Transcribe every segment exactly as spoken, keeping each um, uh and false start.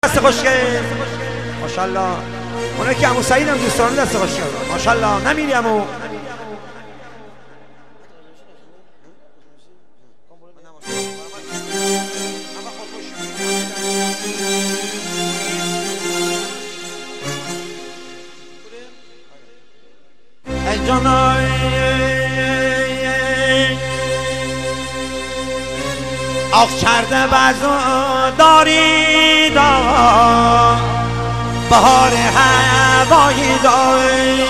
دست خوشگل ماشاءالله. اونایی که عمو سعید هم دوست دارن دست خوشگل ماشاءالله. نمیری عمو. ای جانای آخ کرده بزو داری دا بهار هوایی داری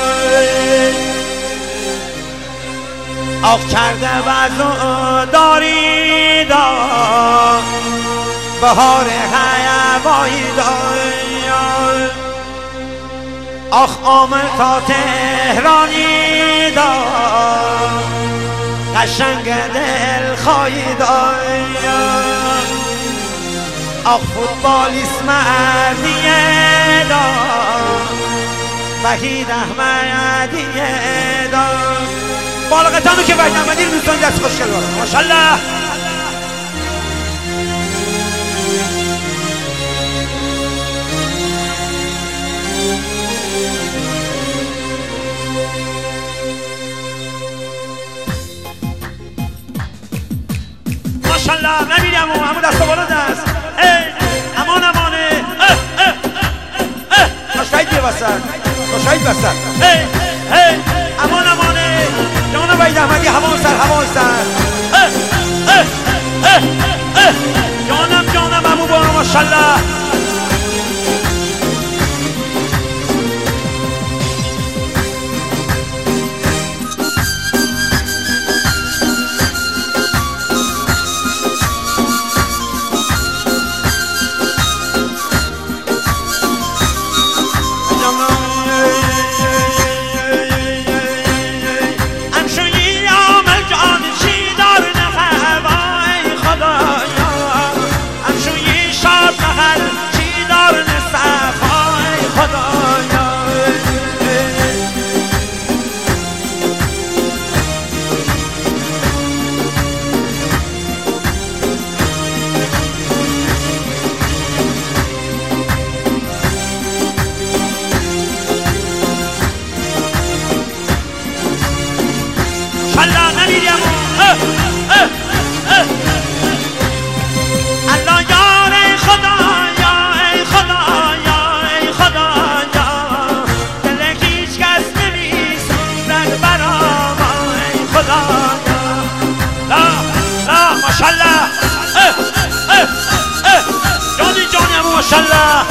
آخ کرده بزو داری دا بهار هوایی داری آخ آمد تا تهرانی دا قشنگ دل خواهی داری آخ فوتبالیست مردیه دا وحید احمدیه دا بالغتانو که وحید احمدی رو دوستان دست خوشگل بارم ماشاءالله. ماشاءالله نبینی امو همون دست بالا دست امان امانه ناشاید بیه وسط ناشاید وسط امان امانه جان وحید احمدی هوان سر هوان سر جانم جانم امو بارو ماشاءالله. ماشاءالله جانی جانی امو ماشاءالله.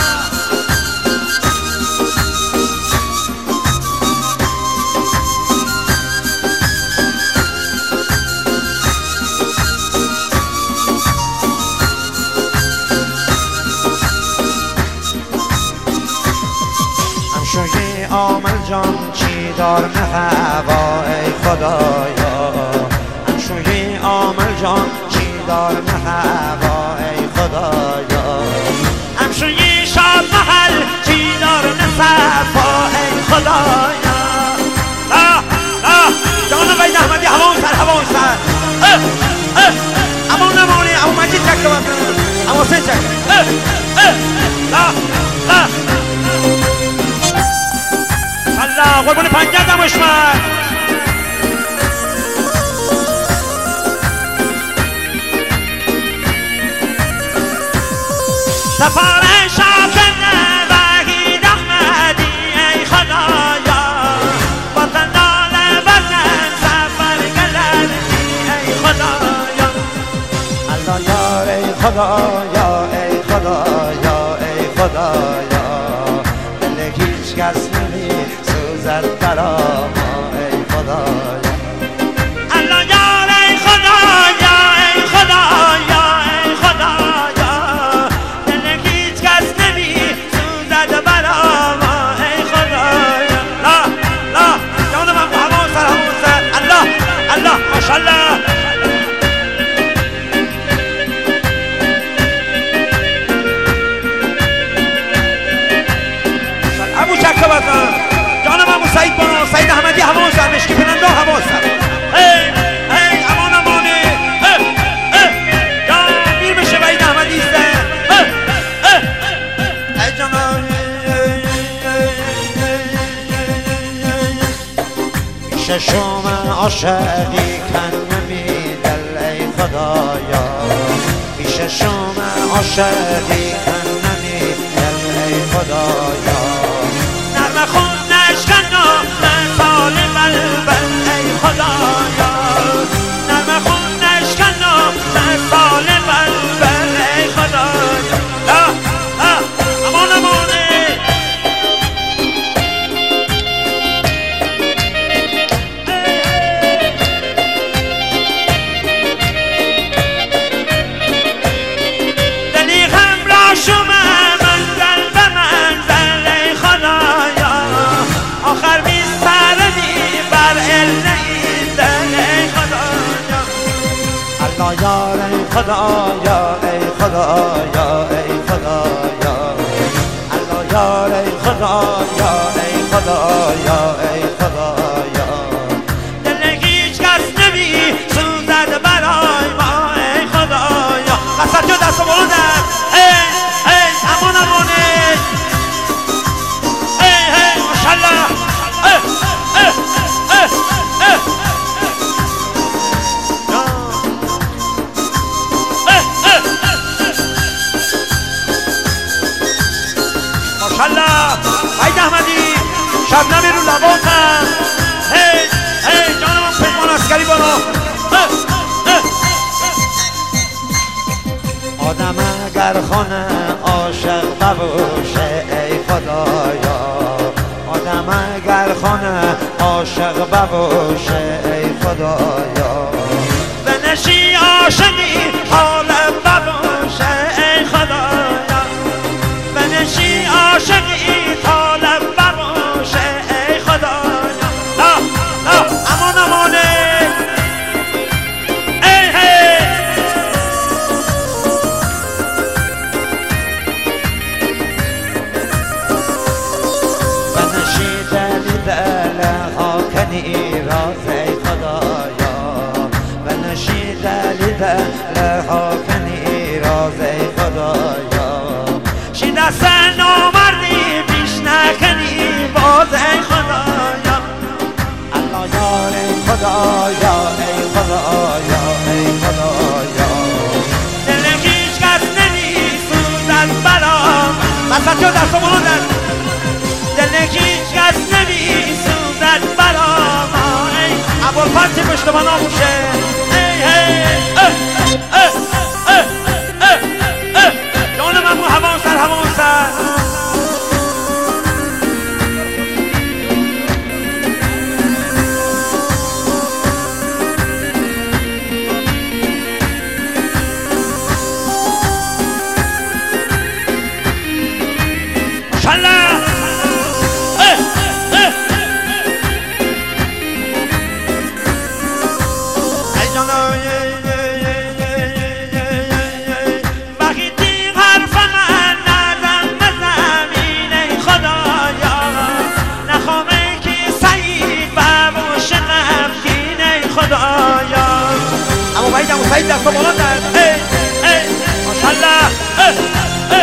همشوی عامل جان چی دار هوا ای خدایا همشوی عامل جان چی دار هوا ای خدایا همشوی شاد محل چی دار صفا ای خدایا. لا لا جان وحید احمدی هوان سر هوان سر امان نمانی امو مجید چک بزن امو حسین چک لا لا الله قربون پنجه دمش من سفر شب وحید احمدی ای خدایا وطن دال وطن سفر گلردی ای خدایا الله یار ای خدایا ای خدایا ای خدایا دل هیچ کس نمی سوزد برا ما ای خدایا الله یار ای خدایا ای خدایا ای خدایا دل هیچ کس نمی سوزد برا ما ای خدایا. لا لا جانم هم هوان سر هوان سر الله الله ماشاءالله. ابو چکه شما عاشقی کن نمی دل ای خدایا پیش شما عاشقی کن نمی دل ای خدایا نرم خون نشکن و مثال بلبل ای خدایا نرم خون نشکن و مثال بلبل ای خدایا امان امانه یار ای خدایا ای خدایا ای خدایا الله یار ای خدایا ای خدایا ای خدایا دل هیچ کس نمی سوزد برای ما ای خدایا قصد جو دست بلندم ای ای امان امانه ای ای ماشالله ای ای ای ای ماشالله عید احمدی شبنمی رو لباتم هی هی جانم پشمان اسکری بالا آدم اگر خانه عاشق ببوشه ای خدایا آدم اگر خانه عاشق ببوشه ای خدایا بنشی عاشقی حال ببوشه ای خدایا بنشی عاشقی طالب ببوشه ای خدایا لا لا امان امانه ای هی بنشی دلی دل ها کنی راز ای خدایا بنشی دلی دل ها کنی راز ای خدایا شی دست نامردی پیش نکنی باز ای خدایا الله یار ای خدایا ای خدایا ای خدایا دل هیچ کس نمی سوزد برام بسط جو دست و بلندن دل هیچ کس نمی سوزد برام ای ابوالفتح پشت من آموشه ای ای اه اه اه اه اه جانم امو همان سر همان سر ماشالله ای جانم امو بعید امو سعید دست و بلندن ای ای ماشالله اه اه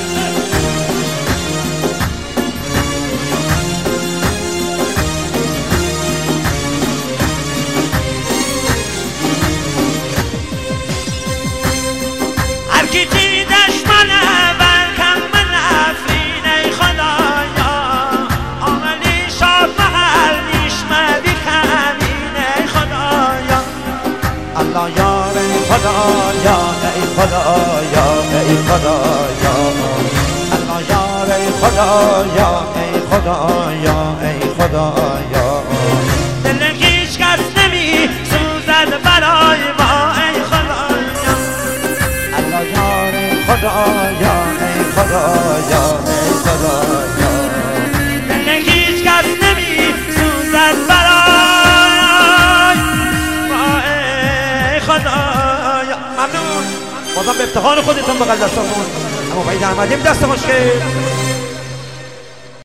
هر کی دیدش منه برکم من افرین ای خدایا عاملی شاد محل نیشمدی کمین ای خدایا الله یار ای خدایا ای خدایا ای خدایا الله یار ای خدایا ای خدایا ای خدایا دل هیچ کس نمی سوزد برای ما ای خدایا الله یار ای خدایا ای خدایا ای خدایا دل هیچ کس نمی سوزد برای ما ای خدایا ممنون بازم به افتخار خودتون بغل دستمون اما بعید احمدیم دست خوشگل